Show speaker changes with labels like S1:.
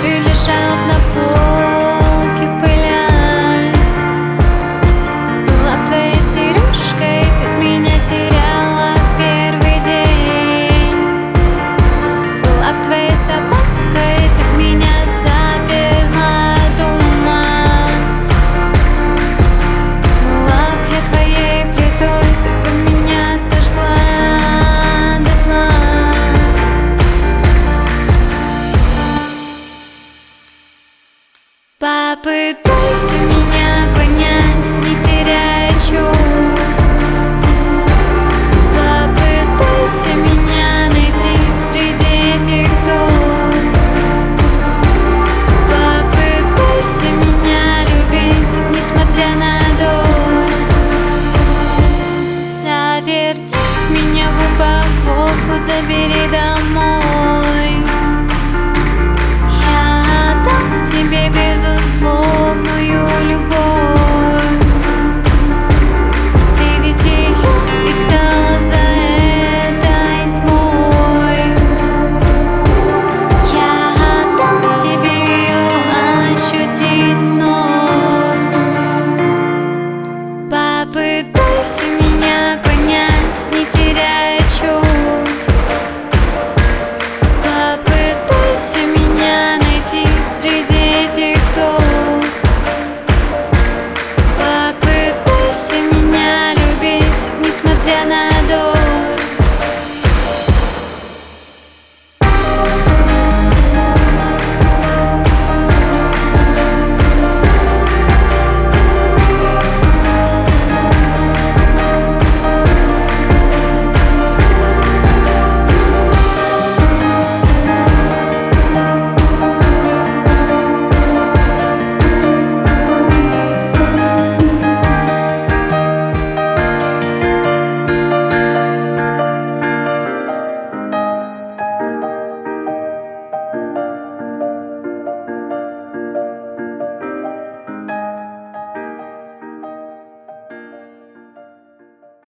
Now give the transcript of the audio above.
S1: Ты лежал на полке, пылясь. Была б твоей сережкой, ты б меня теряла в первый день. Была б твоей собакой, ты б меня заперла дома. Была б я твоей плитой, ты бы меня сожгла дотла. Попытайся меня понять.